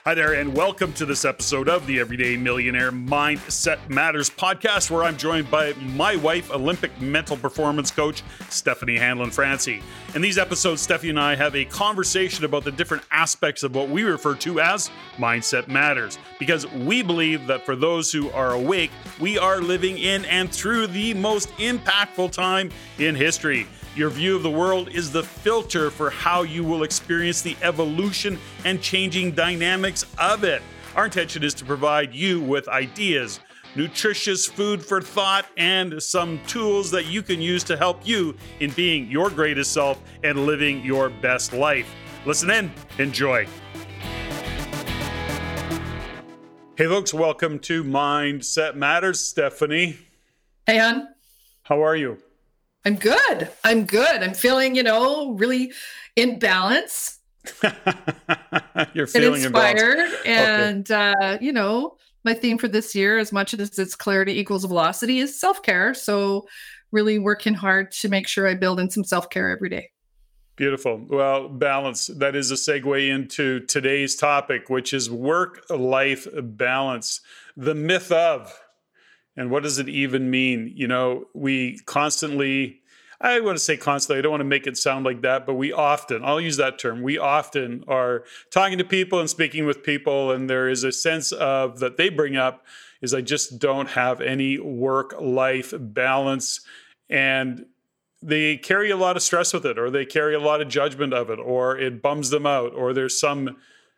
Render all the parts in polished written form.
Hi there, and welcome to this episode of the Everyday Millionaire Mindset Matters podcast, where I'm joined by my wife, Olympic mental performance coach, Stephanie Hanlon-Francy. In these episodes, Stephanie and I have a conversation about the different aspects of what we refer to as Mindset Matters, because we believe that for those who are awake, we are living in and through the most impactful time in history. Your view of the world is the filter for how you will experience the evolution and changing dynamics of it. Our intention is to provide you with ideas, nutritious food for thought, and some tools that you can use to help you in being your greatest self and living your best life. Listen in, enjoy. Hey folks, welcome to Mindset Matters. Stephanie. Hey, hon. How are you? I'm good. I'm feeling, really in balance. You're feeling inspired. And, my theme for this year, as much as it's clarity equals velocity, is self-care. So really working hard to make sure I build in some self-care every day. Beautiful. Well, balance, that is a segue into today's topic, which is work-life balance, the myth of. And what does it even mean? We constantly, I want to say constantly, I don't want to make it sound like that, but I'll use that term. We often are talking to people and speaking with people, and there is a sense of that they bring up is I just don't have any work-life balance. And they carry a lot of stress with it, or they carry a lot of judgment of it, or it bums them out, or there's some,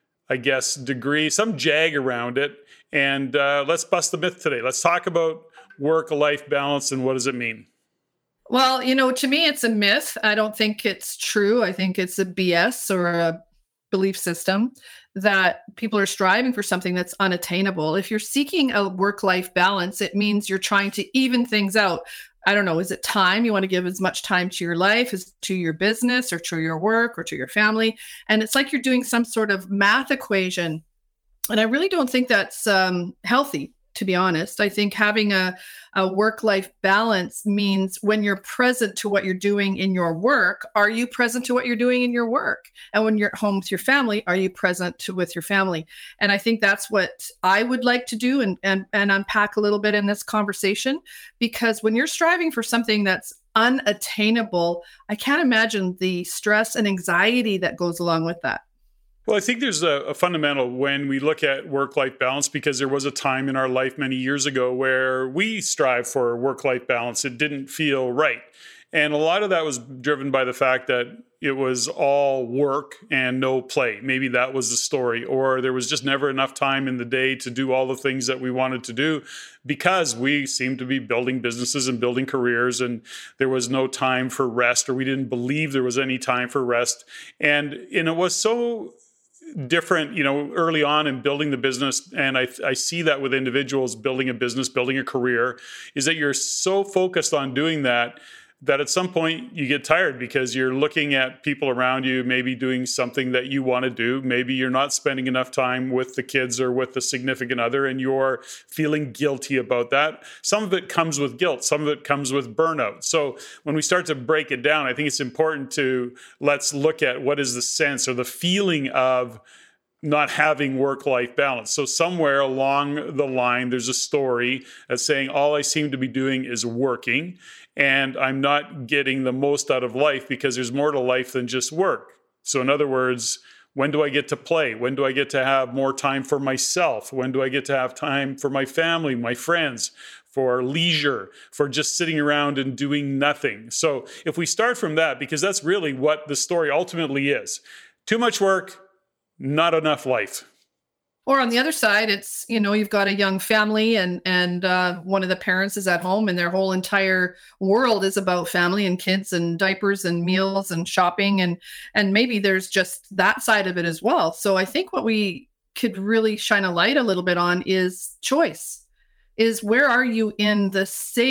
some jag around it. And let's bust the myth today. Let's talk about work-life balance and what does it mean? Well, to me, it's a myth. I don't think it's true. I think it's a BS or a belief system that people are striving for something that's unattainable. If you're seeking a work-life balance, it means you're trying to even things out. I don't know, is it time? You want to give as much time to your life as to your business or to your work or to your family. And it's like you're doing some sort of math equation. And I really don't think that's healthy, to be honest. I think having a work-life balance means when you're present to what you're doing in your work, are you present to what you're doing in your work? And when you're at home with your family, are you present with your family? And I think that's what I would like to do and unpack a little bit in this conversation, because when you're striving for something that's unattainable, I can't imagine the stress and anxiety that goes along with that. Well, I think there's a fundamental when we look at work-life balance, because there was a time in our life many years ago where we strive for work-life balance. It didn't feel right. And a lot of that was driven by the fact that it was all work and no play. Maybe that was the story, or there was just never enough time in the day to do all the things that we wanted to do because we seemed to be building businesses and building careers, and there was no time for rest, or we didn't believe there was any time for rest. And it was so different, early on in building the business. And I see that with individuals building a business, building a career, is that you're so focused on doing that at some point you get tired because you're looking at people around you, maybe doing something that you want to do. Maybe you're not spending enough time with the kids or with the significant other, and you're feeling guilty about that. Some of it comes with guilt. Some of it comes with burnout. So when we start to break it down, I think it's important let's look at what is the sense or the feeling of not having work-life balance. So somewhere along the line, there's a story that's saying all I seem to be doing is working, and I'm not getting the most out of life because there's more to life than just work. So in other words, when do I get to play? When do I get to have more time for myself? When do I get to have time for my family, my friends, for leisure, for just sitting around and doing nothing? So if we start from that, because that's really what the story ultimately is. Too much work, not enough life. Or on the other side, it's, you've got a young family and one of the parents is at home and their whole entire world is about family and kids and diapers and meals and shopping. And maybe there's just that side of it as well. So I think what we could really shine a light a little bit on is choice. Is where are you in the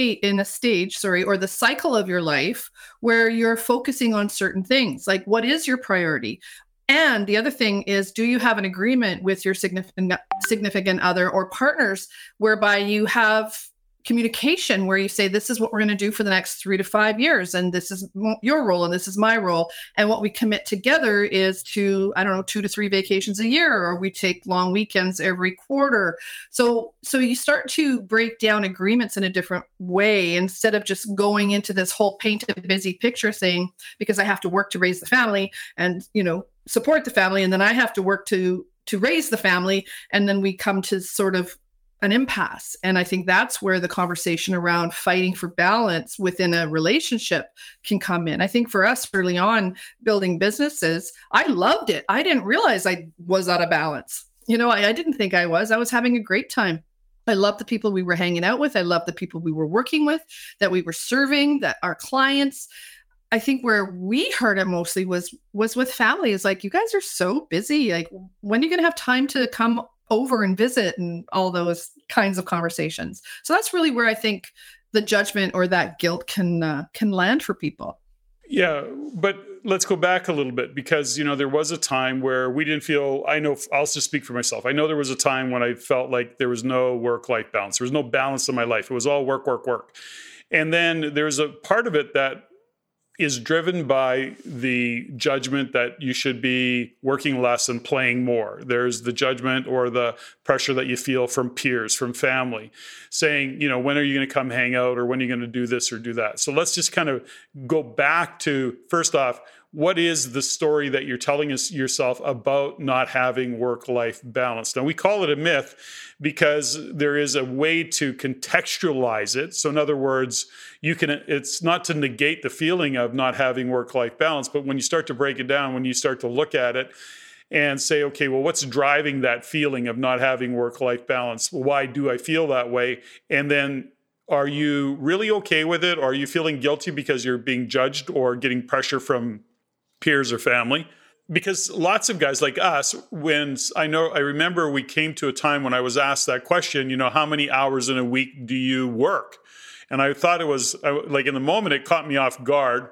stage, or the cycle of your life where you're focusing on certain things? Like, what is your priority? And the other thing is, do you have an agreement with your significant other or partners whereby you have communication where you say, this is what we're going to do for the next 3 to 5 years. And this is your role and this is my role. And what we commit together is to, I don't know, 2 to 3 vacations a year, or we take long weekends every quarter. So you start to break down agreements in a different way instead of just going into this whole paint a busy picture thing, because I have to work to raise the family and, support the family. And then I have to work to raise the family. And then we come to sort of an impasse. And I think that's where the conversation around fighting for balance within a relationship can come in. I think for us early on building businesses, I loved it. I didn't realize I was out of balance. I didn't think I was. I was having a great time. I loved the people we were hanging out with. I loved the people we were working with, that we were serving, that our clients. I think where we heard it mostly was with family. It's like, you guys are so busy. Like, when are you going to have time to come over and visit, and all those kinds of conversations? So that's really where I think the judgment or that guilt can land for people. Yeah, but let's go back a little bit, because there was a time where we didn't feel. I know, I'll just speak for myself. I know there was a time when I felt like there was no work-life balance. There was no balance in my life. It was all work, work, work. And then there's a part of it that is driven by the judgment that you should be working less and playing more. There's the judgment or the pressure that you feel from peers, from family, saying, when are you going to come hang out, or when are you going to do this or do that? So let's just kind of go back to, first off, what is the story that you're telling yourself about not having work-life balance? Now, we call it a myth because there is a way to contextualize it. So in other words, it's not to negate the feeling of not having work-life balance, but when you start to break it down, when you start to look at it and say, okay, well, what's driving that feeling of not having work-life balance? Why do I feel that way? And then, are you really okay with it? Or are you feeling guilty because you're being judged or getting pressure from peers or family? Because lots of guys like us, I remember we came to a time when I was asked that question, how many hours in a week do you work? And I thought it was like, in the moment, it caught me off guard.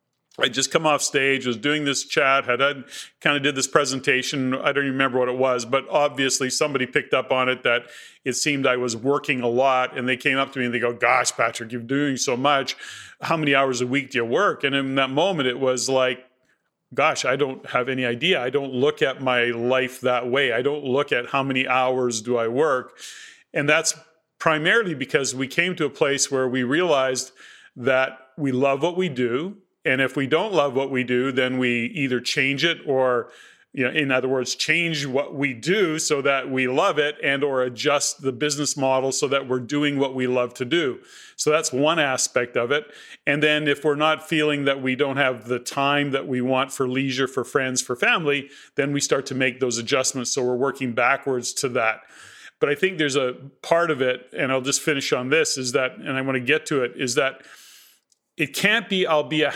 I just come off stage, was doing this chat, had kind of did this presentation. I don't even remember what it was, but obviously somebody picked up on it, that it seemed I was working a lot. And they came up to me and they go, "Gosh, Patrick, you're doing so much. How many hours a week do you work?" And in that moment, it was like, gosh, I don't have any idea. I don't look at my life that way. I don't look at how many hours do I work. And that's primarily because we came to a place where we realized that we love what we do. And if we don't love what we do, then we either change it, or, in other words, change what we do so that we love it, and or adjust the business model so that we're doing what we love to do. So that's one aspect of it. And then if we're not feeling that we don't have the time that we want for leisure, for friends, for family, then we start to make those adjustments. So we're working backwards to that. But I think there's a part of it, and I'll just finish on this, is that, and I want to get to it, is that it can't be, I'll be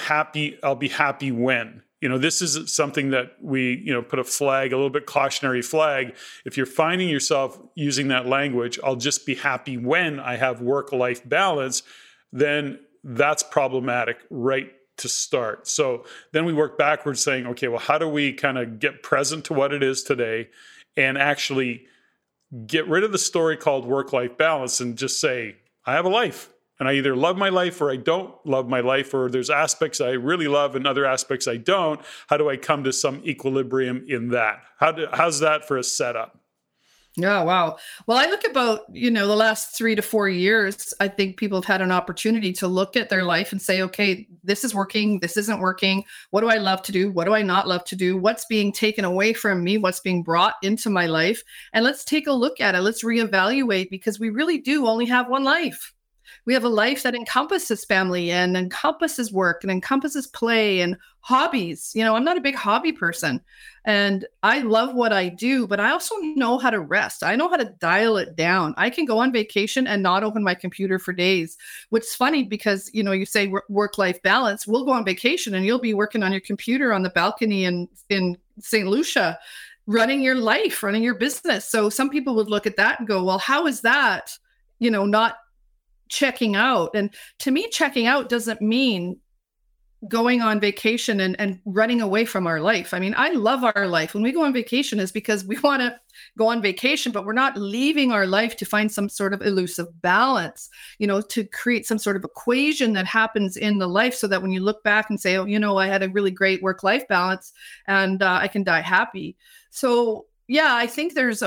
happy when. This is something that we, put a little bit cautionary flag. If you're finding yourself using that language, I'll just be happy when I have work-life balance, then that's problematic right to start. So then we work backwards saying, okay, well, how do we kind of get present to what it is today and actually get rid of the story called work-life balance and just say, I have a life. And I either love my life or I don't love my life, or there's aspects I really love and other aspects I don't. How do I come to some equilibrium in that? How's that for a setup? Yeah, wow. Well, I look about, the last 3 to 4 years, I think people have had an opportunity to look at their life and say, okay, this is working, this isn't working. What do I love to do? What do I not love to do? What's being taken away from me? What's being brought into my life? And let's take a look at it. Let's reevaluate, because we really do only have one life. We have a life that encompasses family and encompasses work and encompasses play and hobbies. I'm not a big hobby person, and I love what I do, but I also know how to rest. I know how to dial it down. I can go on vacation and not open my computer for days, which is funny because, you say work-life balance. We'll go on vacation and you'll be working on your computer on the balcony in St. Lucia, running your life, running your business. So some people would look at that and go, well, how is that, not checking out? And to me, checking out doesn't mean going on vacation and running away from our life. I mean, I love our life. When we go on vacation is because we want to go on vacation, but we're not leaving our life to find some sort of elusive balance, to create some sort of equation that happens in the life so that when you look back and say, oh, I had a really great work-life balance and I can die happy. So yeah, I think there's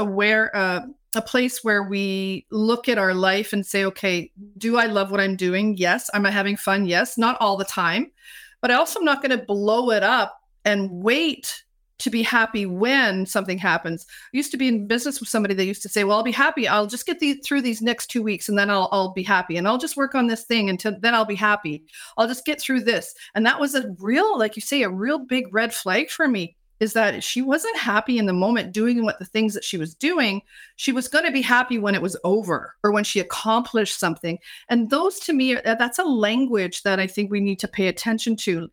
a place where we look at our life and say, okay, do I love what I'm doing? Yes. Am I having fun? Yes. Not all the time. But I also am not going to blow it up and wait to be happy when something happens. I used to be in business with somebody that used to say, well, I'll be happy. I'll just get through these next 2 weeks and then I'll be happy. And I'll just work on this thing until then I'll be happy. I'll just get through this. And that was a real, like you say, a real big red flag for me, is that she wasn't happy in the moment doing the things that she was doing. She was going to be happy when it was over or when she accomplished something. And those, to me, that's a language that I think we need to pay attention to,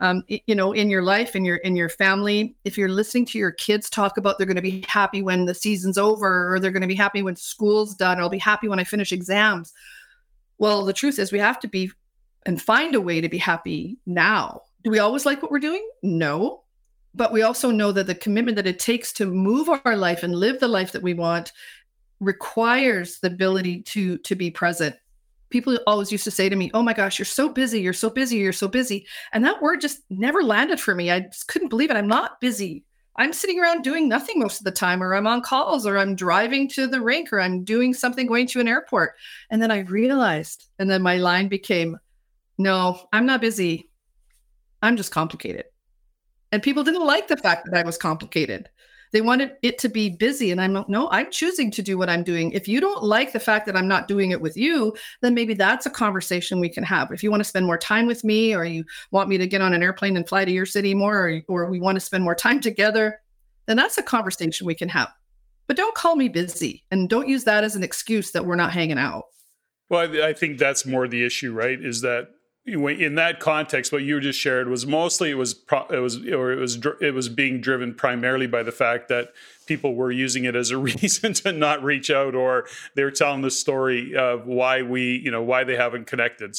in your life, in your family. If you're listening to your kids talk about they're going to be happy when the season's over, or they're going to be happy when school's done, or I'll be happy when I finish exams. Well, the truth is we have to be and find a way to be happy now. Do we always like what we're doing? No. But we also know that the commitment that it takes to move our life and live the life that we want requires the ability to be present. People always used to say to me, oh my gosh, you're so busy, you're so busy, you're so busy. And that word just never landed for me. I just couldn't believe it. I'm not busy. I'm sitting around doing nothing most of the time, or I'm on calls, or I'm driving to the rink, or I'm doing something, going to an airport. And then I realized, and then my line became, no, I'm not busy. I'm just complicated. And people didn't like the fact that I was complicated. They wanted it to be busy. And I'm choosing to do what I'm doing. If you don't like the fact that I'm not doing it with you, then maybe that's a conversation we can have. If you want to spend more time with me, or you want me to get on an airplane and fly to your city more, or we want to spend more time together, then that's a conversation we can have. But don't call me busy, and don't use that as an excuse that we're not hanging out. Well, I think that's more the issue, right? Is that in that context, what you just shared was mostly it was being driven primarily by the fact that people were using it as a reason to not reach out, or they were telling the story of why they haven't connected.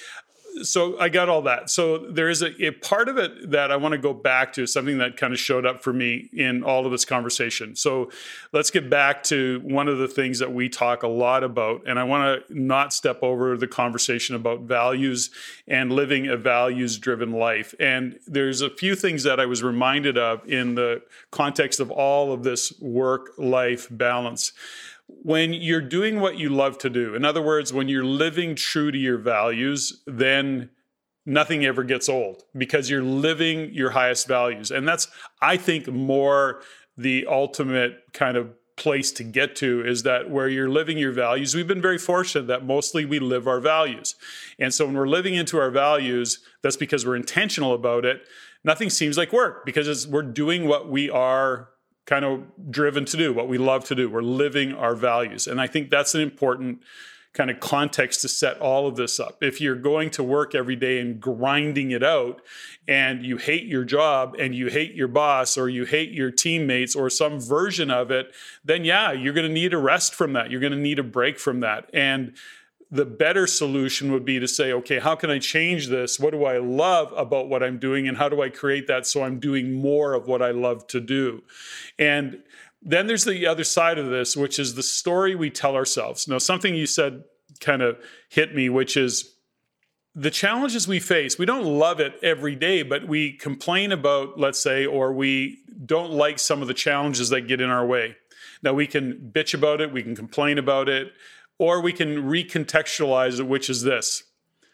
So I got all that. So there is a part of it that I want to go back to, something that kind of showed up for me in all of this conversation. So let's get back to one of the things that we talk a lot about. And I want to not step over the conversation about values and living a values-driven life. And there's a few things that I was reminded of in the context of all of this work-life balance. When you're doing what you love to do, in other words, when you're living true to your values, then nothing ever gets old, because you're living your highest values. And that's, I think, more the ultimate kind of place to get to, is that where you're living your values. We've been very fortunate that mostly we live our values. And so when we're living into our values, that's because we're intentional about it. Nothing seems like work, because we're doing what we are kind of driven to do, what we love to do. We're living our values. And I think that's an important kind of context to set all of this up. If you're going to work every day and grinding it out, and you hate your job, and you hate your boss, or you hate your teammates, or some version of it, then yeah, you're going to need a rest from that. You're going to need a break from that. And the better solution would be to say, okay, how can I change this? What do I love about what I'm doing? And how do I create that so I'm doing more of what I love to do? And then there's the other side of this, which is the story we tell ourselves. Now, something you said kind of hit me, which is the challenges we face. We don't love it every day, but we complain about, let's say, or we don't like some of the challenges that get in our way. Now, we can bitch about it, we can complain about it, or we can recontextualize it, which is this.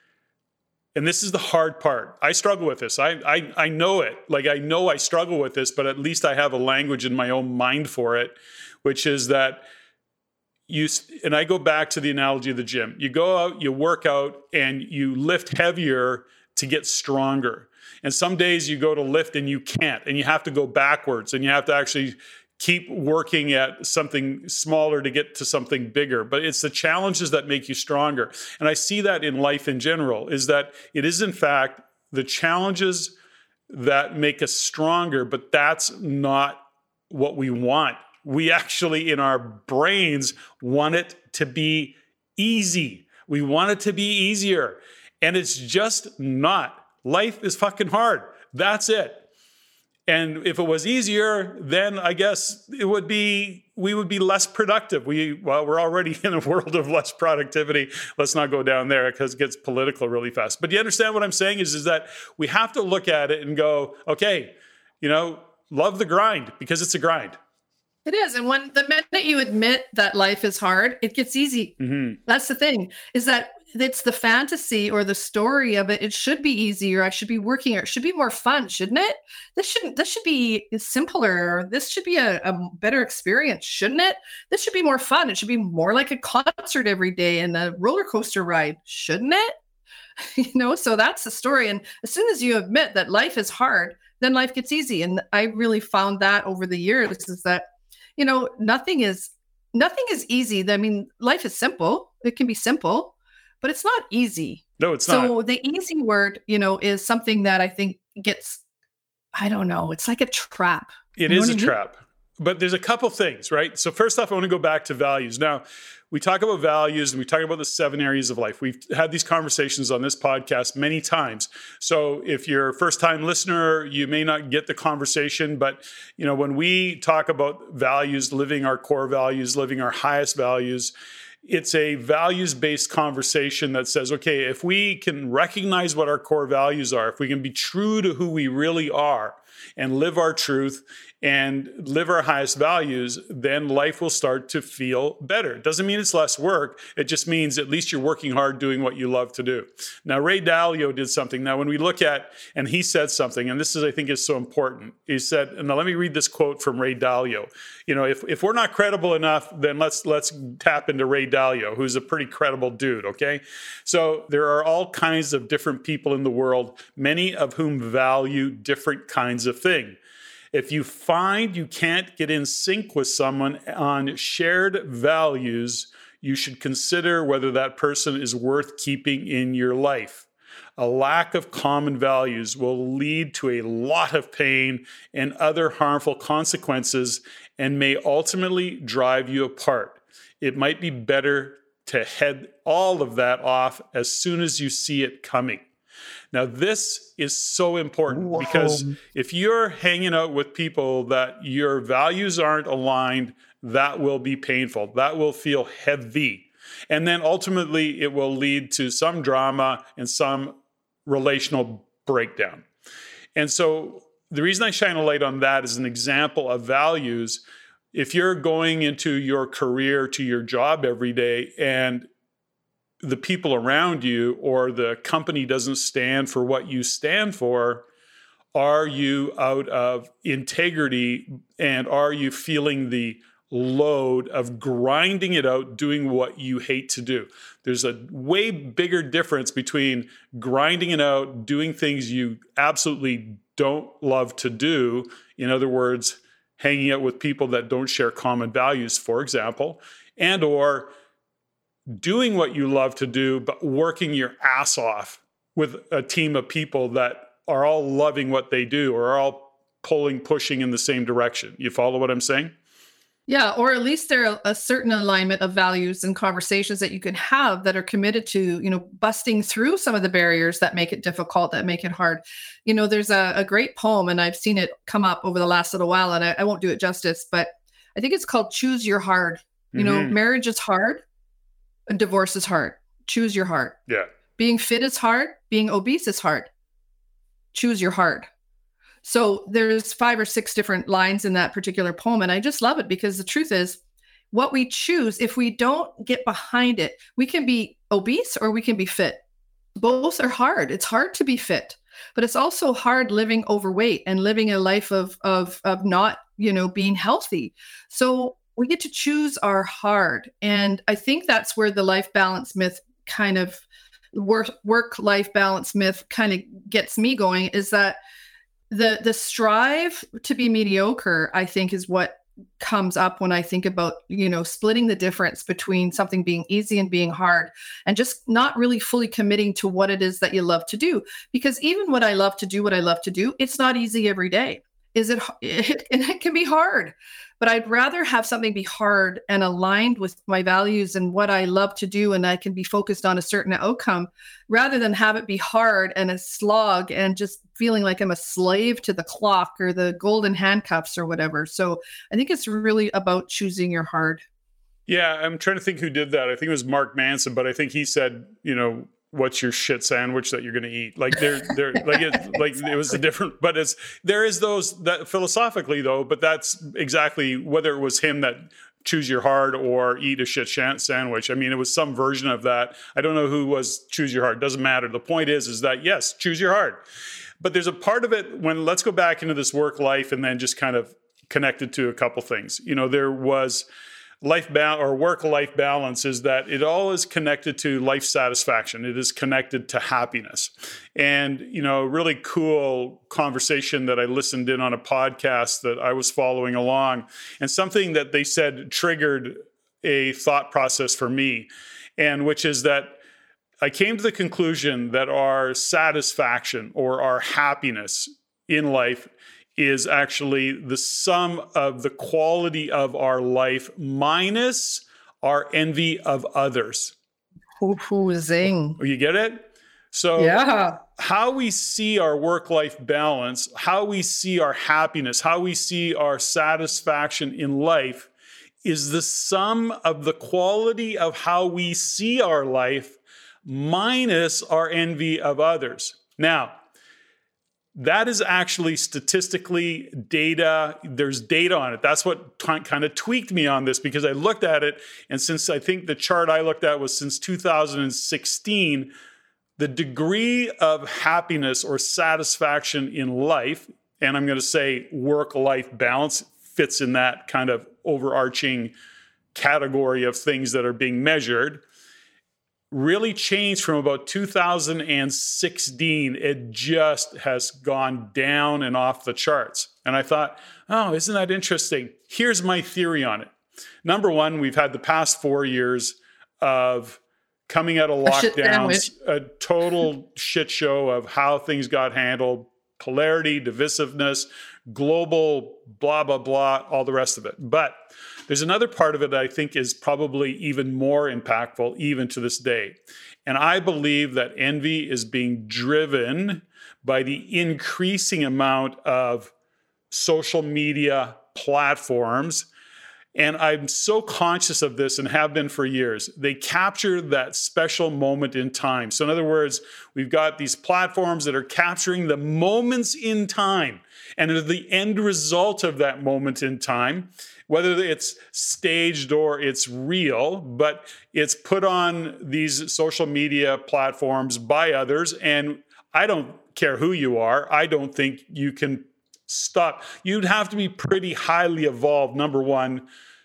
And this is the hard part. I struggle with this. I know it. Like, I know I struggle with this, but at least I have a language in my own mind for it, which is that and I go back to the analogy of the gym. You go out, you work out, and you lift heavier to get stronger. And some days you go to lift and you can't, and you have to go backwards, and you have to actually keep working at something smaller to get to something bigger. But it's the challenges that make you stronger. And I see that in life in general, is that it is in fact the challenges that make us stronger, but that's not what we want. We actually, in our brains, want it to be easy. We want it to be easier. And it's just not. Life is fucking hard. That's it. And if it was easier, then I guess we would be less productive. We're already in a world of less productivity. Let's not go down there because it gets political really fast. But you understand what I'm saying is that we have to look at it and go, okay, love the grind because it's a grind. It is. And when the minute you admit that life is hard, it gets easy. Mm-hmm. That's the thing, is that it's the fantasy or the story of it. It should be easy, or I should be working, or it should be more fun, shouldn't it? This should be simpler, or this should be a better experience, shouldn't it? This should be more fun. It should be more like a concert every day and a roller coaster ride, shouldn't it? So that's the story. And as soon as you admit that life is hard, then life gets easy. And I really found that over the years is that, nothing is easy. I mean, life is simple. It can be simple, but it's not easy. No, it's not. So the easy word, is something that I think gets, I don't know, it's like a trap. It is a trap. But there's a couple things, right? So first off, I want to go back to values. Now, we talk about values and we talk about the 7 areas of life. We've had these conversations on this podcast many times. So if you're a first-time listener, you may not get the conversation. But, when we talk about values, living our core values, living our highest values, it's a values-based conversation that says, okay, if we can recognize what our core values are, if we can be true to who we really are and live our truth and live our highest values, then life will start to feel better. It doesn't mean it's less work. It just means at least you're working hard doing what you love to do. Now, Ray Dalio did something. Now, when we look at, and he said something, and this is, I think, is so important. He said, and now let me read this quote from Ray Dalio. If we're not credible enough, then let's tap into Ray Dalio, who's a pretty credible dude, okay? So there are all kinds of different people in the world, many of whom value different kinds of things. If you find you can't get in sync with someone on shared values, you should consider whether that person is worth keeping in your life. A lack of common values will lead to a lot of pain and other harmful consequences and may ultimately drive you apart. It might be better to head all of that off as soon as you see it coming. Now, this is so important because if you're hanging out with people that your values aren't aligned, that will be painful. That will feel heavy. And then ultimately, it will lead to some drama and some relational breakdown. And so the reason I shine a light on that is an example of values. If you're going into your career, to your job every day, and the people around you or the company doesn't stand for what you stand for, are you out of integrity and are you feeling the load of grinding it out, doing what you hate to do? There's a way bigger difference between grinding it out, doing things you absolutely don't love to do. In other words, hanging out with people that don't share common values, for example, and or doing what you love to do, but working your ass off with a team of people that are all loving what they do or are all pushing in the same direction. You follow what I'm saying? Yeah, or at least there are a certain alignment of values and conversations that you can have that are committed to, busting through some of the barriers that make it difficult, that make it hard. There's a great poem, and I've seen it come up over the last little while, and I won't do it justice, but I think it's called Choose Your Hard. Marriage is hard. Divorce is hard. Choose your heart. Yeah. Being fit is hard. Being obese is hard. Choose your heart. So there's 5 or 6 different lines in that particular poem. And I just love it because the truth is what we choose, if we don't get behind it, we can be obese or we can be fit. Both are hard. It's hard to be fit, but it's also hard living overweight and living a life of not, being healthy. So we get to choose our hard. And I think that's where the life balance myth kind of work-life balance myth kind of gets me going, is that the strive to be mediocre, I think, is what comes up when I think about, splitting the difference between something being easy and being hard and just not really fully committing to what it is that you love to do. Because even what I love to do, it's not easy every day. and it can be hard, but I'd rather have something be hard and aligned with my values and what I love to do, and I can be focused on a certain outcome rather than have it be hard and a slog and just feeling like I'm a slave to the clock or the golden handcuffs or whatever. So I think it's really about choosing your hard. Yeah, I'm trying to think who did that. I think it was Mark Manson, but I think he said, what's your shit sandwich that you're going to eat? Like it was a different, but there is those that philosophically though, but that's exactly whether it was him that choose your heart or eat a shit sandwich. I mean, it was some version of that. I don't know who was choose your heart. Doesn't matter. The point is that yes, choose your heart. But there's a part of it let's go back into this work life and then just kind of connect it to a couple things. There was work-life balance is that it all is connected to life satisfaction. It is connected to happiness. And, a really cool conversation that I listened in on a podcast that I was following along, and something that they said triggered a thought process for me, and which is that I came to the conclusion that our satisfaction or our happiness in life is actually the sum of the quality of our life minus our envy of others. Zing. You get it? So yeah. How we see our work-life balance, how we see our happiness, how we see our satisfaction in life is the sum of the quality of how we see our life minus our envy of others. Now, that is actually statistically data. There's data on it. That's what kind of tweaked me on this, because I looked at it. And since I think the chart I looked at was since 2016, the degree of happiness or satisfaction in life, and I'm going to say work-life balance fits in that kind of overarching category of things that are being measured, really changed from about 2016. It just has gone down and off the charts. And I thought, oh, isn't that interesting? Here's my theory on it. Number one, we've had the past 4 years of coming out of lockdowns, a total shit show of how things got handled, polarity, divisiveness, global, blah, blah, blah, all the rest of it. But there's another part of it that I think is probably even more impactful, even to this day. And I believe that envy is being driven by the increasing amount of social media platforms. And I'm so conscious of this and have been for years. They capture that special moment in time. So in other words, we've got these platforms that are capturing the moments in time. And the end result of that moment in time, whether it's staged or it's real, but it's put on these social media platforms by others. And I don't care who you are. I don't think you can stop. You'd have to be pretty highly evolved, number one,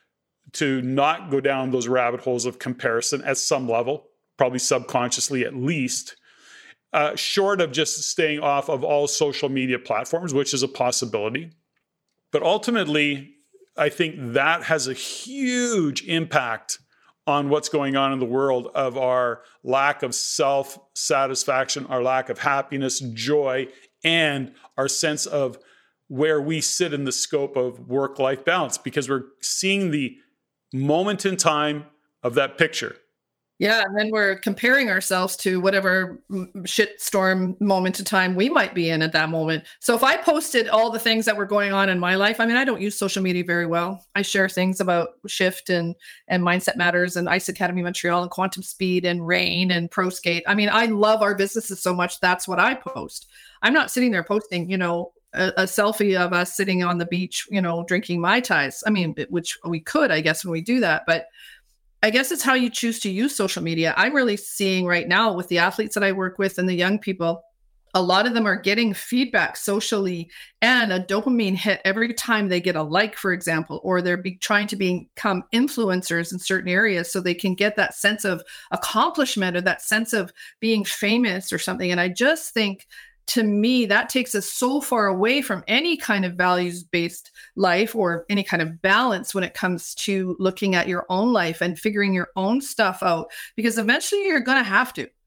to not go down those rabbit holes of comparison at some level, probably subconsciously at least, short of just staying off of all social media platforms, which is a possibility. But ultimately, I think that has a huge impact on what's going on in the world of our lack of self-satisfaction, our lack of happiness, joy, and our sense of where we sit in the scope of work-life balance, because we're seeing the moment in time of that picture. Yeah, and then we're comparing ourselves to whatever shitstorm moment in time we might be in at that moment. So if I posted all the things that were going on in my life, I mean, I don't use social media very well. I share things about Shift and Mindset Matters and Ice Academy Montreal and Quantum Speed and Rain and ProSkate. I mean, I love our businesses so much. That's what I post. I'm not sitting there posting, a selfie of us sitting on the beach, drinking Mai Tais. I mean, which we could, I guess, when we do that. But I guess it's how you choose to use social media. I'm really seeing right now with the athletes that I work with and the young people, a lot of them are getting feedback socially and a dopamine hit every time they get a like, for example, or they're trying to become influencers in certain areas so they can get that sense of accomplishment or that sense of being famous or something. And I just think, to me, that takes us so far away from any kind of values-based life or any kind of balance when it comes to looking at your own life and figuring your own stuff out, because eventually you're going to have to.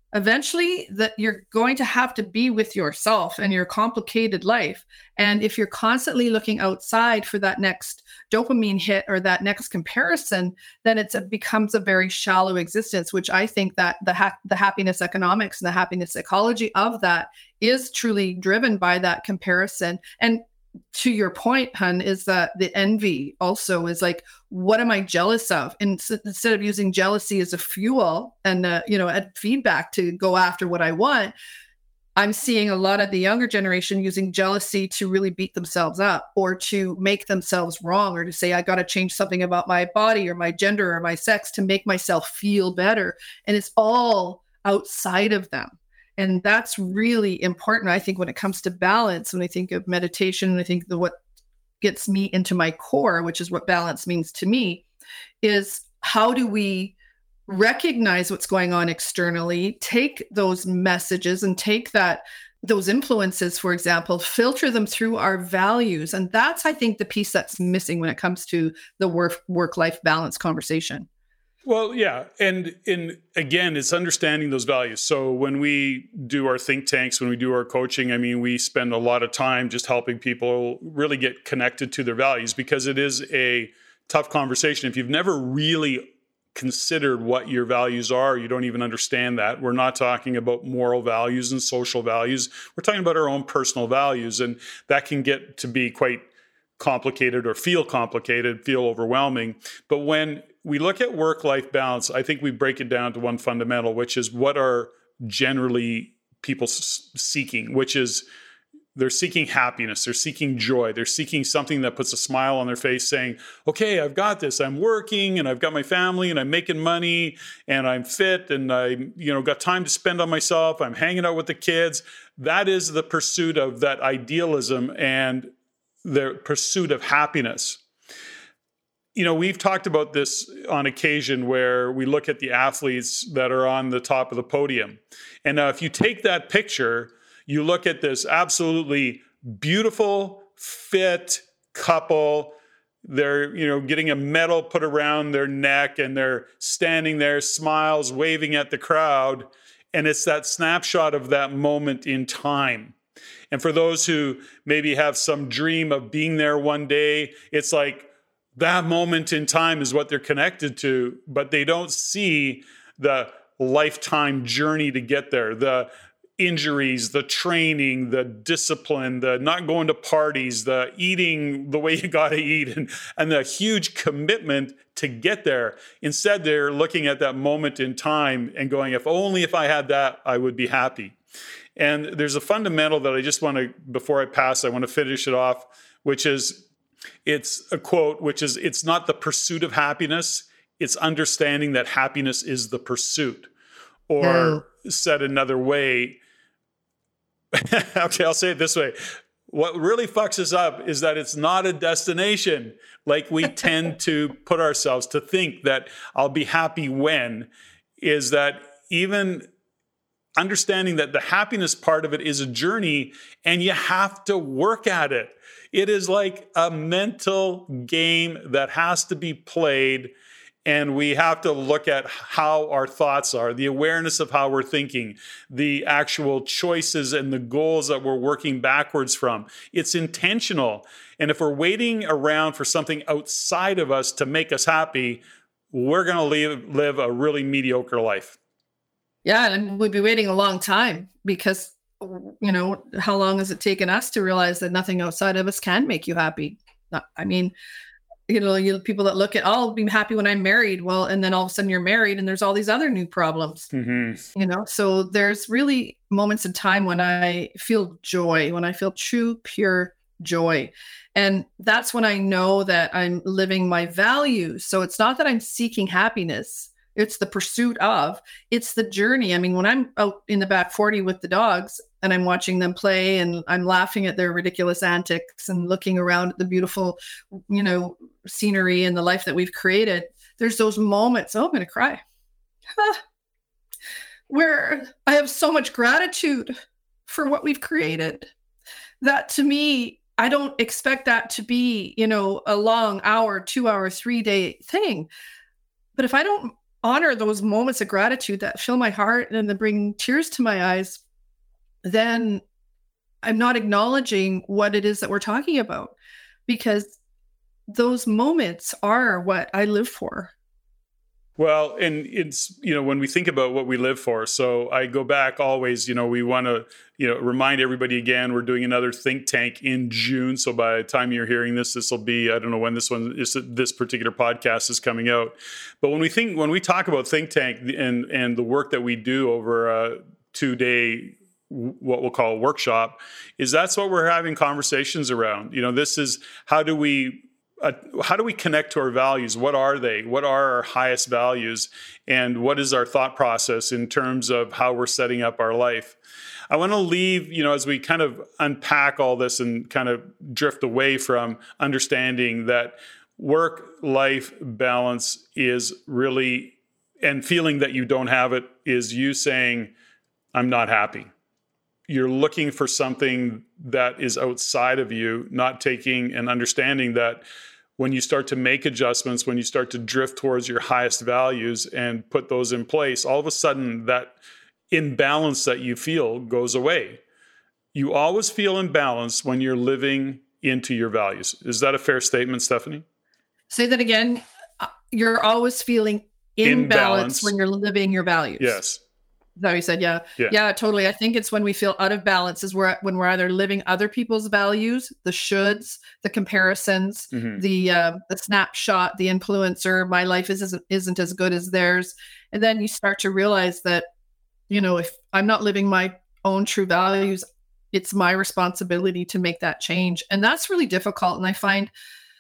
Eventually, that you're going to have to be with yourself and your complicated life. And if you're constantly looking outside for that next dopamine hit or that next comparison, then it becomes a very shallow existence, which I think that the happiness economics and the happiness psychology of that is truly driven by that comparison. And to your point, Hun, is that the envy also is like, what am I jealous of? And instead of using jealousy as a fuel and a feedback to go after what I want, I'm seeing a lot of the younger generation using jealousy to really beat themselves up or to make themselves wrong or to say, I got to change something about my body or my gender or my sex to make myself feel better. And it's all outside of them. And that's really important, I think, when it comes to balance. When I think of meditation, I think what gets me into my core, which is what balance means to me, is how do we recognize what's going on externally, take those messages and take those influences, for example, filter them through our values. And that's, I think, the piece that's missing when it comes to the work-life balance conversation. Well, yeah. And again, it's understanding those values. So when we do our think tanks, when we do our coaching, I mean, we spend a lot of time just helping people really get connected to their values, because it is a tough conversation. If you've never really considered what your values are, you don't even understand that. We're not talking about moral values and social values. We're talking about our own personal values. And that can get to be quite complicated or feel overwhelming. But when we look at work-life balance, I think we break it down to one fundamental, which is what are generally people seeking, which is they're seeking happiness, they're seeking joy, they're seeking something that puts a smile on their face saying, okay, I've got this, I'm working and I've got my family and I'm making money and I'm fit and I got time to spend on myself, I'm hanging out with the kids. That is the pursuit of that idealism and the pursuit of happiness. We've talked about this on occasion where we look at the athletes that are on the top of the podium. And now if you take that picture, you look at this absolutely beautiful, fit couple. They're, getting a medal put around their neck and they're standing there, smiles, waving at the crowd. And it's that snapshot of that moment in time. And for those who maybe have some dream of being there one day, it's like, that moment in time is what they're connected to, but they don't see the lifetime journey to get there, the injuries, the training, the discipline, the not going to parties, the eating the way you got to eat, and the huge commitment to get there. Instead, they're looking at that moment in time and going, if I had that, I would be happy. And there's a fundamental that I just want to, before I pass, I want to finish it off, which is, it's a quote, which is, it's not the pursuit of happiness, it's understanding that happiness is the pursuit. Or said another way, okay, I'll say it this way. What really fucks us up is that it's not a destination. Like we tend to put ourselves to think that I'll be happy when, is that even understanding that the happiness part of it is a journey and you have to work at it. It is like a mental game that has to be played, and we have to look at how our thoughts are, the awareness of how we're thinking, the actual choices and the goals that we're working backwards from. It's intentional. And if we're waiting around for something outside of us to make us happy, we're going to live a really mediocre life. Yeah, and we'd be waiting a long time because how long has it taken us to realize that nothing outside of us can make you happy? I mean, people that look at, I'll be happy when I'm married. Well, and then all of a sudden you're married and there's all these other new problems, so there's really moments in time when I feel joy, when I feel true, pure joy. And that's when I know that I'm living my values. So it's not that I'm seeking happiness. It's the pursuit of, it's the journey. I mean, when I'm out in the back 40 with the dogs and I'm watching them play and I'm laughing at their ridiculous antics and looking around at the beautiful, scenery and the life that we've created, there's those moments, I'm going to cry, where I have so much gratitude for what we've created that to me, I don't expect that to be, a long hour, 2 hour, 3 day thing. But if I don't honor those moments of gratitude that fill my heart and that bring tears to my eyes, then I'm not acknowledging what it is that we're talking about, because those moments are what I live for. Well, and it's, when we think about what we live for, so I go back always, we want to, remind everybody again, we're doing another think tank in June. So by the time you're hearing this, this will be, I don't know when this particular podcast is coming out. But when we talk about think tank and the work that we do over a 2-day, what we'll call a workshop, that's what we're having conversations around. This is how do we connect to our values? What are they? What are our highest values? And what is our thought process in terms of how we're setting up our life? I want to leave, as we kind of unpack all this and kind of drift away from understanding that work-life balance is really, and feeling that you don't have it is you saying, I'm not happy. You're looking for something that is outside of you, not taking and understanding that when you start to make adjustments, when you start to drift towards your highest values and put those in place, all of a sudden that imbalance that you feel goes away. You always feel imbalanced when you're living into your values. Is that a fair statement, Stephanie? Say that again. You're always feeling imbalance when you're living your values. Yes. Is that what you said? Yeah. Yeah, totally. I think it's when we feel out of balance is when we're either living other people's values, the shoulds, the comparisons, the snapshot, the influencer, my life isn't as good as theirs. And then you start to realize that, if I'm not living my own true values, it's my responsibility to make that change. And that's really difficult. And I find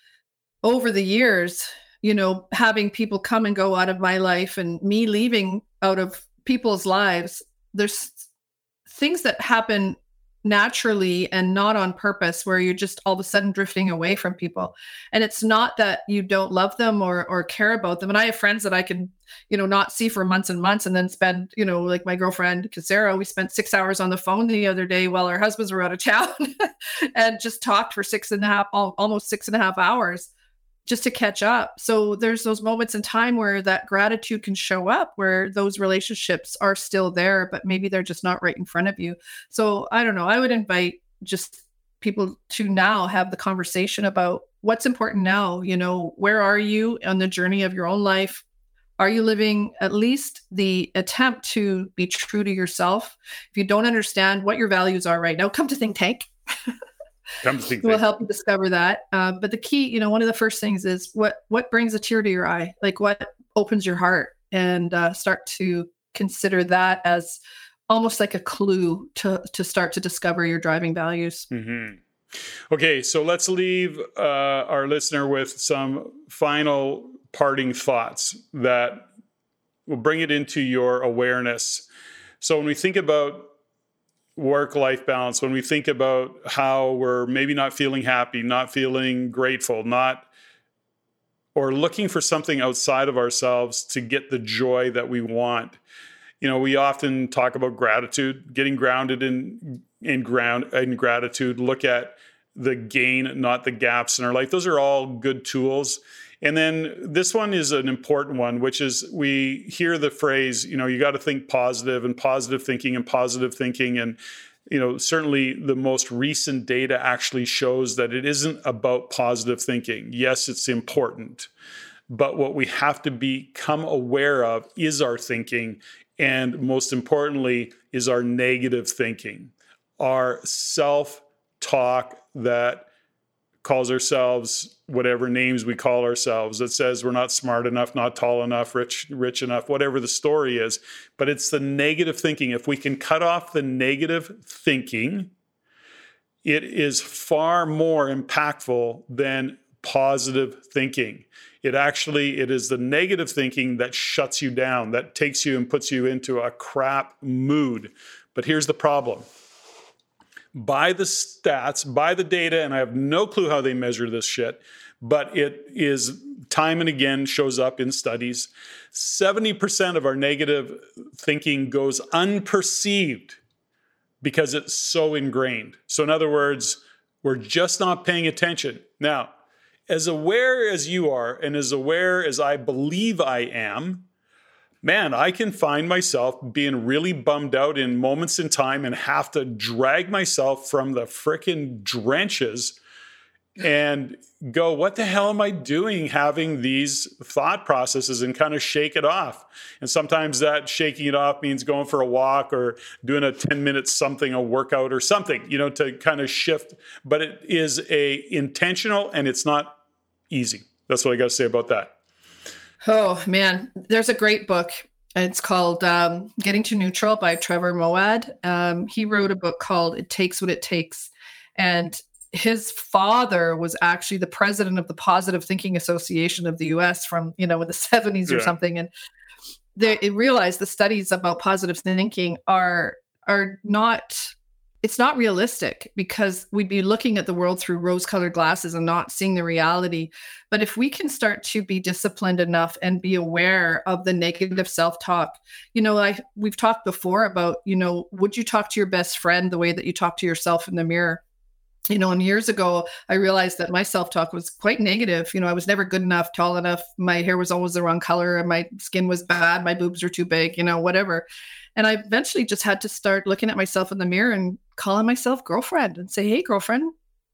over the years, having people come and go out of my life and me leaving out of people's lives, there's things that happen naturally and not on purpose, where you're just all of a sudden drifting away from people. And it's not that you don't love them or care about them. And I have friends that I can, not see for months and months, and then spend, like my girlfriend, Sarah, we spent 6 hours on the phone the other day while our husbands were out of town and just talked for almost 6.5 hours. Just to catch up. So there's those moments in time where that gratitude can show up, where those relationships are still there, but maybe they're just not right in front of you. So I don't know. I would invite just people to now have the conversation about what's important now. Where are you on the journey of your own life? Are you living at least the attempt to be true to yourself? If you don't understand what your values are right now, come to Think Tank. We'll help you discover that. But the key, one of the first things is what brings a tear to your eye, like what opens your heart, and start to consider that as almost like a clue to start to discover your driving values. Mm-hmm. Okay, so let's leave our listener with some final parting thoughts that will bring it into your awareness. So when we think about work-life balance, when we think about how we're maybe not feeling happy, not feeling grateful, or looking for something outside of ourselves to get the joy that we want. We often talk about gratitude, getting grounded in gratitude, look at the gain, not the gaps in our life. Those are all good tools. And then this one is an important one, which is we hear the phrase, you got to think positive, and positive thinking and positive thinking. And, certainly the most recent data actually shows that it isn't about positive thinking. Yes, it's important. But what we have to become aware of is our thinking. And most importantly, is our negative thinking, our self-talk that calls ourselves whatever names we call ourselves, that says we're not smart enough, not tall enough, rich enough, whatever the story is. But it's the negative thinking. If we can cut off the negative thinking, it is far more impactful than positive thinking. It is the negative thinking that shuts you down, that takes you and puts you into a crap mood. But here's the problem. By the stats, by the data, and I have no clue how they measure this shit, but it is time and again shows up in studies. 70% of our negative thinking goes unperceived because it's so ingrained. So in other words, we're just not paying attention. Now, as aware as you are, and as aware as I believe I am, man, I can find myself being really bummed out in moments in time and have to drag myself from the frickin' drenches and go, what the hell am I doing having these thought processes, and kind of shake it off. And sometimes that shaking it off means going for a walk or doing a 10-minute something, a workout or something, to kind of shift. But it is intentional, and it's not easy. That's what I got to say about that. Oh, man. There's a great book. It's called Getting to Neutral by Trevor Moawad. He wrote a book called It Takes What It Takes. And his father was actually the president of the Positive Thinking Association of the US from, in the 70s or something. And they realized the studies about positive thinking are not, it's not realistic, because we'd be looking at the world through rose-colored glasses and not seeing the reality. But if we can start to be disciplined enough and be aware of the negative self-talk, we've talked before about, would you talk to your best friend the way that you talk to yourself in the mirror? And years ago, I realized that my self-talk was quite negative. I was never good enough, tall enough. My hair was always the wrong color, and my skin was bad. My boobs were too big, whatever. And I eventually just had to start looking at myself in the mirror and calling myself girlfriend and say, hey, girlfriend,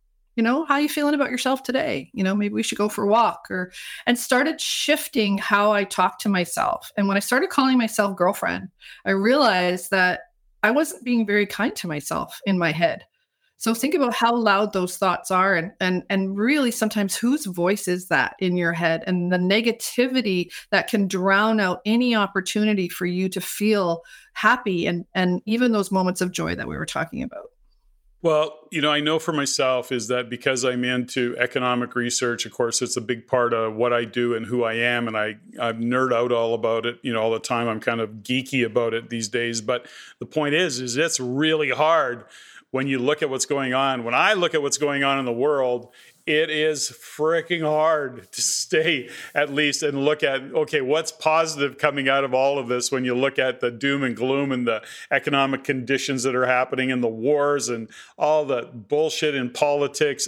how you feeling about yourself today? Maybe we should go for a walk, and started shifting how I talk to myself. And when I started calling myself girlfriend, I realized that I wasn't being very kind to myself in my head. So think about how loud those thoughts are, and really sometimes whose voice is that in your head, and the negativity that can drown out any opportunity for you to feel happy and even those moments of joy that we were talking about. Well, I know for myself is that because I'm into economic research, of course, it's a big part of what I do and who I am. And I nerd out all about it, all the time. I'm kind of geeky about it these days. But the point is it's really hard when you look at what's going on. When I look at what's going on in the world, it is freaking hard to stay at least and look at, okay, what's positive coming out of all of this when you look at the doom and gloom and the economic conditions that are happening and the wars and all the bullshit in politics.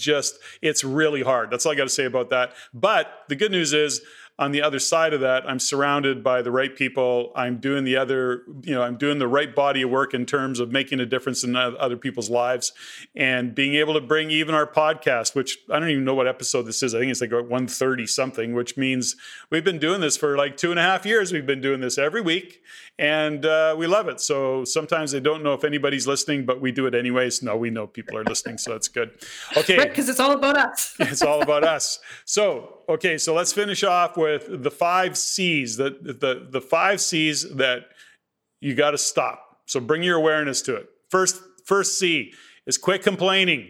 It's really hard. That's all I got to say about that. But the good news is, on the other side of that, I'm surrounded by the right people. I'm doing I'm doing the right body of work in terms of making a difference in other people's lives, and being able to bring even our podcast, which I don't even know what episode this is. I think it's like 130 something, which means we've been doing this for like 2.5 years. We've been doing this every week, and we love it. So sometimes they don't know if anybody's listening, but we do it anyways. No, we know people are listening, so that's good. Okay. Right, because it's all about us. It's all about us. So let's finish off with the 5 C's, the 5 C's that you got to stop. So bring your awareness to it. First C is quit complaining.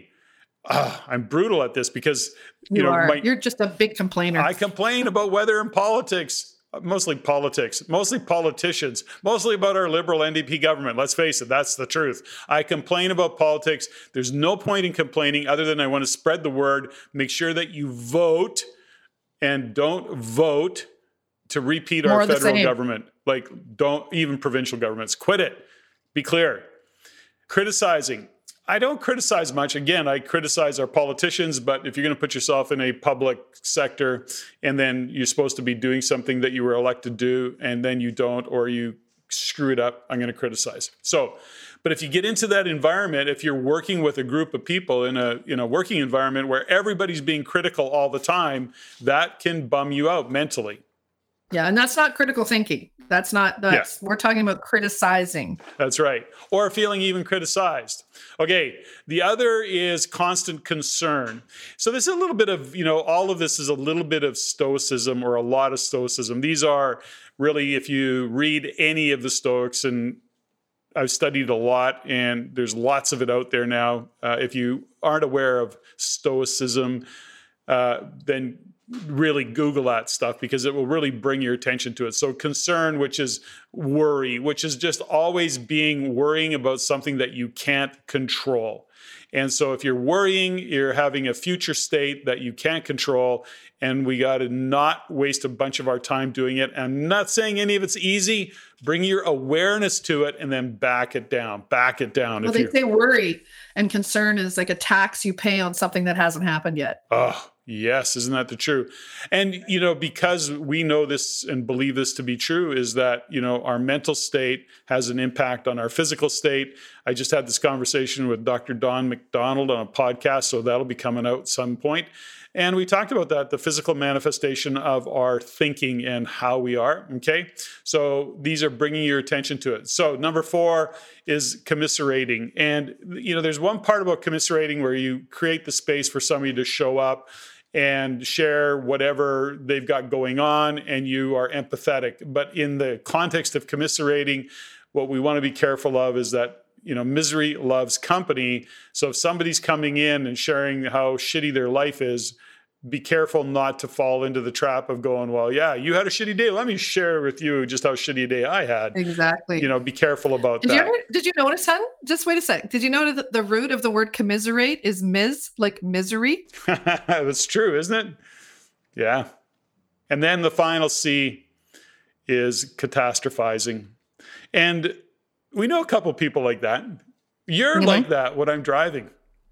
I'm brutal at this because you're just a big complainer. I complain about weather and politics, mostly politicians, mostly about our liberal NDP government. Let's face it, that's the truth. I complain about politics. There's no point in complaining other than I want to spread the word, make sure that you vote, and don't vote to repeat our federal government. Like, don't even provincial governments. Quit it. Be clear. Criticizing. I don't criticize much. Again, I criticize our politicians, but if you're going to put yourself in a public sector and then you're supposed to be doing something that you were elected to do and then you don't, or you screw it up, I'm going to criticize. But if you get into that environment, if you're working with a group of people in a working environment where everybody's being critical all the time, that can bum you out mentally. Yeah, and that's not critical thinking. We're talking about criticizing. That's right. Or feeling even criticized. Okay, the other is constant concern. So there's a little bit of, all of this is a little bit of stoicism, or a lot of stoicism. These are really, if you read any of the Stoics, and I've studied a lot, and there's lots of it out there now. If you aren't aware of stoicism, then really Google that stuff, because it will really bring your attention to it. So concern, which is worry, which is just always worrying about something that you can't control. And so if you're worrying, you're having a future state that you can't control, and we got to not waste a bunch of our time doing it. I'm not saying any of it's easy. Bring your awareness to it and then back it down. Well, they say worry and concern is like a tax you pay on something that hasn't happened yet. Oh, yes. Isn't that the truth? And, because we know this and believe this to be true is that, our mental state has an impact on our physical state. I just had this conversation with Dr. Don McDonald on a podcast, so that'll be coming out at some point. And we talked about that, the physical manifestation of our thinking and how we are, okay? So these are bringing your attention to it. So number 4 is commiserating. And, there's one part about commiserating where you create the space for somebody to show up and share whatever they've got going on, and you are empathetic. But in the context of commiserating, what we want to be careful of is that misery loves company. So if somebody's coming in and sharing how shitty their life is, be careful not to fall into the trap of going, well, yeah, you had a shitty day. Let me share with you just how shitty a day I had. Exactly. Be careful about that. Did you notice, hon? Just wait a sec. Did you know that the root of the word commiserate is like misery? That's true, isn't it? Yeah. And then the final C is catastrophizing. And we know a couple people like that. You're like that when I'm driving.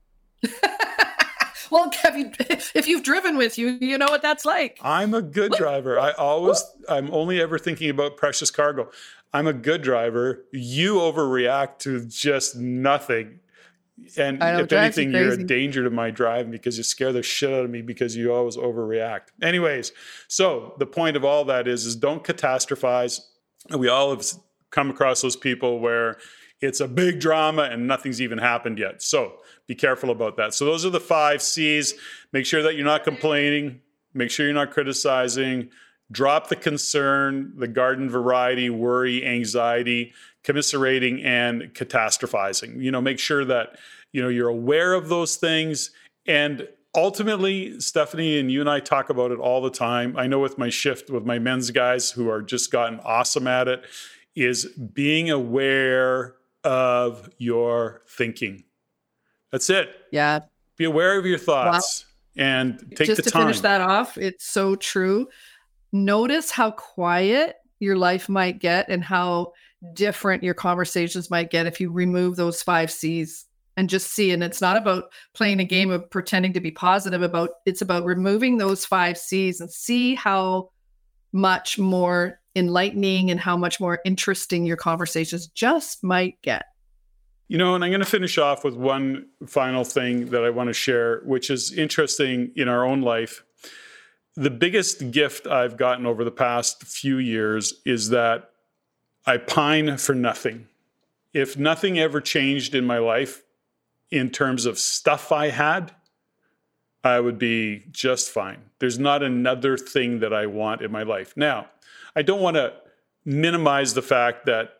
Well, if you've driven with you, you know what that's like. I'm a good driver. I'm only ever thinking about precious cargo. I'm a good driver. You overreact to just nothing. And if anything, you're a danger to my driving because you scare the shit out of me because you always overreact. Anyways, so the point of all that is don't catastrophize. We all have come across those people where it's a big drama and nothing's even happened yet. So be careful about that. So those are the 5 C's. Make sure that you're not complaining. Make sure you're not criticizing. Drop the concern, the garden variety, worry, anxiety, commiserating, and catastrophizing. Make sure that, you're aware of those things. And ultimately, Stephanie, and you and I talk about it all the time. I know with my shift with my men's guys who are just gotten awesome at it, is being aware of your thinking. That's it. Yeah. Be aware of your thoughts and take the time. Just to finish that off, it's so true. Notice how quiet your life might get and how different your conversations might get if you remove those 5 C's and just see. And it's not about playing a game of pretending to be positive. It's about removing those 5 C's and see how much more enlightening and how much more interesting your conversations just might get. And I'm going to finish off with one final thing that I want to share, which is interesting in our own life. The biggest gift I've gotten over the past few years is that I pine for nothing. If nothing ever changed in my life in terms of stuff I had, I would be just fine. There's not another thing that I want in my life. Now, I don't want to minimize the fact that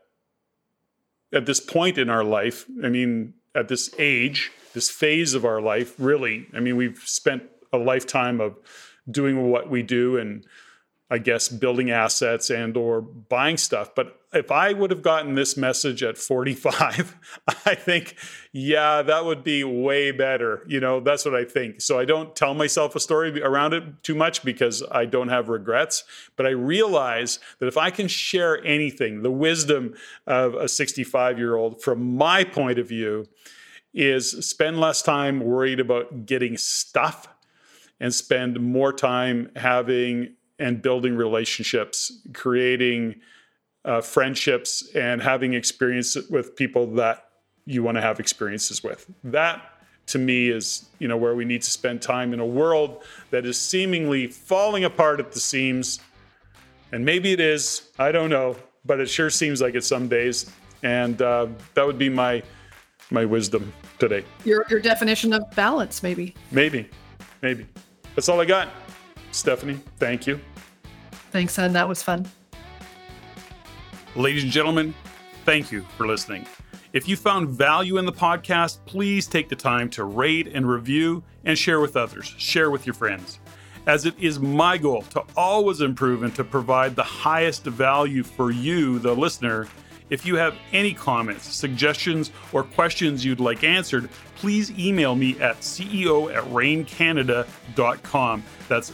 at this point in our life, at this age, this phase of our life, really, we've spent a lifetime of doing what we do and I guess building assets and or buying stuff. But if I would have gotten this message at 45, I think, yeah, that would be way better. That's what I think. So I don't tell myself a story around it too much because I don't have regrets. But I realize that if I can share anything, the wisdom of a 65-year-old from my point of view is spend less time worried about getting stuff and spend more time having and building relationships, creating friendships, and having experience with people that you want to have experiences with. That, to me, is where we need to spend time in a world that is seemingly falling apart at the seams. And maybe it is, I don't know, but it sure seems like it some days. And that would be my wisdom today. Your definition of balance, maybe. Maybe. That's all I got. Stephanie, thank you. Thanks, son. That was fun. Ladies and gentlemen, thank you for listening. If you found value in the podcast, please take the time to rate and review and share with others. Share with your friends. As it is my goal to always improve and to provide the highest value for you, the listener, If you have any comments, suggestions, or questions you'd like answered, please email me at ceo@reincanada.com. That's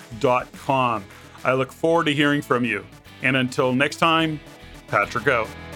ceo@reincanada.com. I look forward to hearing from you. And until next time, Patrick out.